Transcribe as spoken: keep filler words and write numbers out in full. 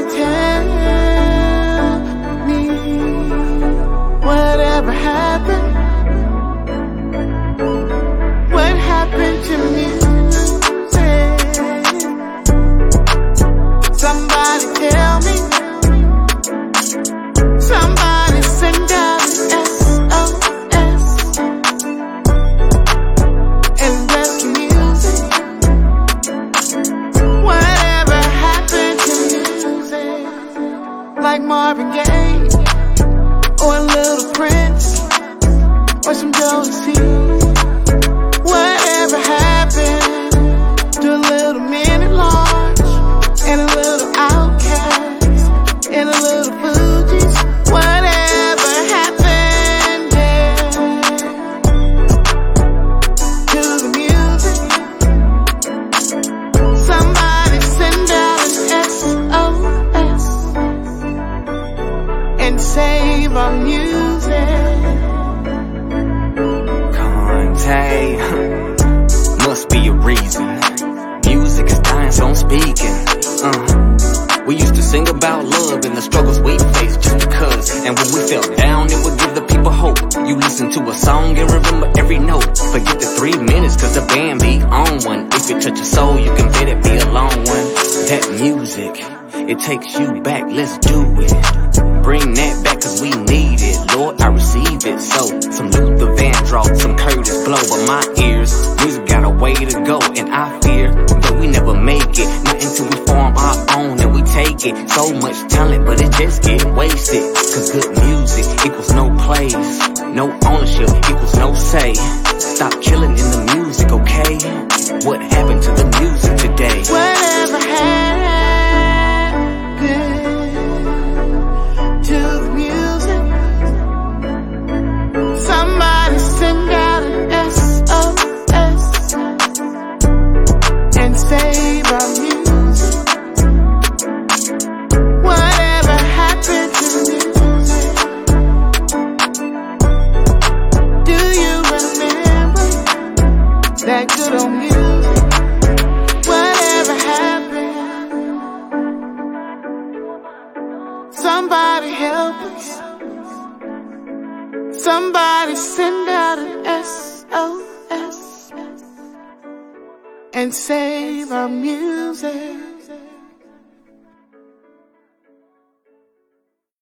tell me whatever happened. What happened to music? Somebody tell me. Somebody send out an S O S and rescue music. Whatever happened to music? Like Marvin Gaye or a Little Prince or some Jodeci. Whatever happened to a little Men at Large and a little Outkast and a little Fugees? Whatever happened, yeah, to the music? Somebody send out an S O S and save our music. Conte, must be a reason. Music is dying, so I'm speaking. Uh. We used to sing about love and the struggles we faced just because. And when we felt down, it would give the people hope. You listen to a song and remember every note. Forget the three minutes, cause the band be on one. If it touch your soul, you can bet it be a long one. That music, it takes you back, let's do it. Bring that back cause we need it. Lord, I receive it. So, some Luther Vandross, some Curtis Blow. But my ears, music got a way to go. And I fear that we never make it. Not until we form our own and we take it. So much talent, but it just get wasted. Cause good music equals no plays. No ownership equals no say. Stop killing in the music, okay? What happened to the music today? Whatever happened to the music? Somebody send out an S O S and save our music. Whatever happened to music? Do you remember that good old music? Whatever happened? Somebody help us. Somebody send out an S O S and save our music.